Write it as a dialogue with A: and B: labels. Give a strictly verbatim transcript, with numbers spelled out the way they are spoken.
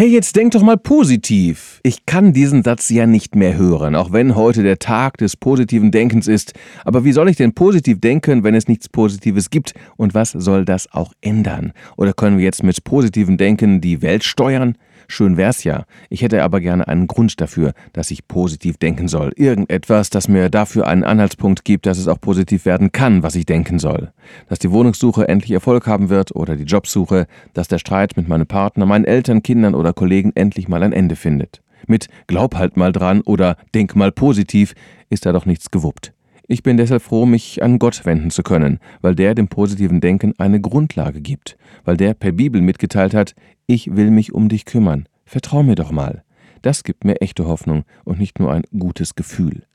A: Hey, jetzt denk doch mal positiv. Ich kann diesen Satz ja nicht mehr hören, auch wenn heute der Tag des positiven Denkens ist. Aber wie soll ich denn positiv denken, wenn es nichts Positives gibt? Und was soll das auch ändern? Oder können wir jetzt mit positivem Denken die Welt steuern? Schön wär's ja. Ich hätte aber gerne einen Grund dafür, dass ich positiv denken soll. Irgendetwas, das mir dafür einen Anhaltspunkt gibt, dass es auch positiv werden kann, was ich denken soll. Dass die Wohnungssuche endlich Erfolg haben wird oder die Jobsuche, dass der Streit mit meinem Partner, meinen Eltern, Kindern oder Kollegen endlich mal ein Ende findet. Mit Glaub halt mal dran oder Denk mal positiv ist da doch nichts gewuppt. Ich bin deshalb froh, mich an Gott wenden zu können, weil der dem positiven Denken eine Grundlage gibt, weil der per Bibel mitgeteilt hat, ich will mich um dich kümmern, vertrau mir doch mal. Das gibt mir echte Hoffnung und nicht nur ein gutes Gefühl.